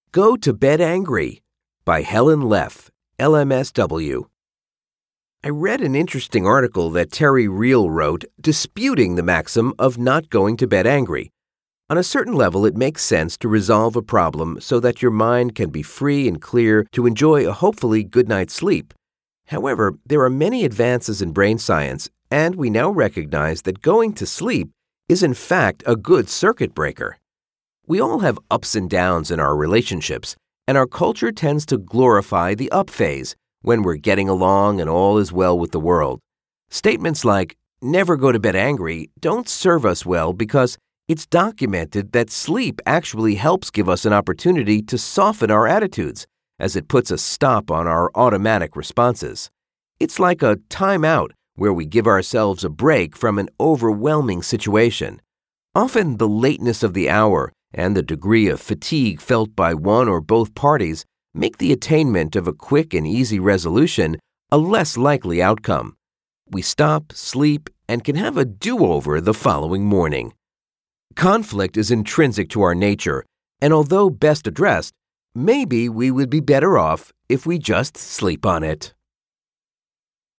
Go to Bed Angry by Helen Leff, LMSW. I read an interesting article that Terry Real wrote disputing the maxim of not going to bed angry. On a certain level, it makes sense to resolve a problem so that your mind can be free and clear to enjoy a hopefully good night's sleep. However, there are many advances in brain science, and we now recognize that going to sleep is in fact a good circuit breaker. We all have ups and downs in our relationships, and our culture tends to glorify the up phase when we're getting along and all is well with the world. Statements like, "never go to bed angry," don't serve us well because it's documented that sleep actually helps give us an opportunity to soften our attitudes, as it puts a stop on our automatic responses. It's like a timeout where we give ourselves a break from an overwhelming situation. Often the lateness of the hour and the degree of fatigue felt by one or both parties make the attainment of a quick and easy resolution a less likely outcome. We stop, sleep, and can have a do-over the following morning. Conflict is intrinsic to our nature, and although best addressed, maybe we would be better off if we just sleep on it.